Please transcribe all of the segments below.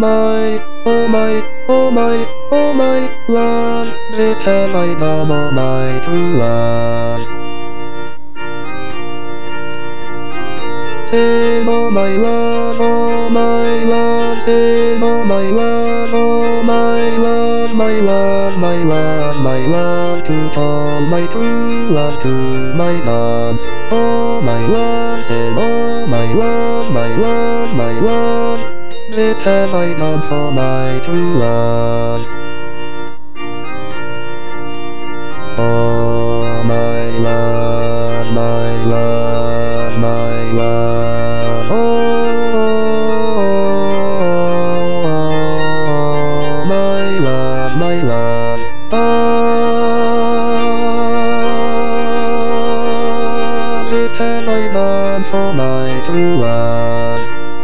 oh my love, this have I done, oh my true love. Sing, oh my love, oh my love, sing, oh my love, oh my love, my love, my love, my love, to call my true love to my arms. Oh my love, sing, oh my love, my love, my love, this have I done for my true love. Oh my love, my love, my love, oh my love, my love, oh, this have I done for my true love.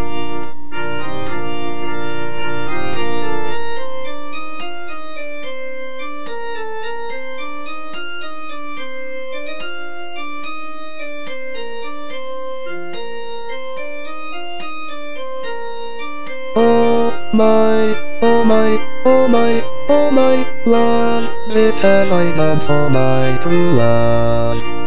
Oh my, oh my, oh my, oh my love, this have I done for my true love.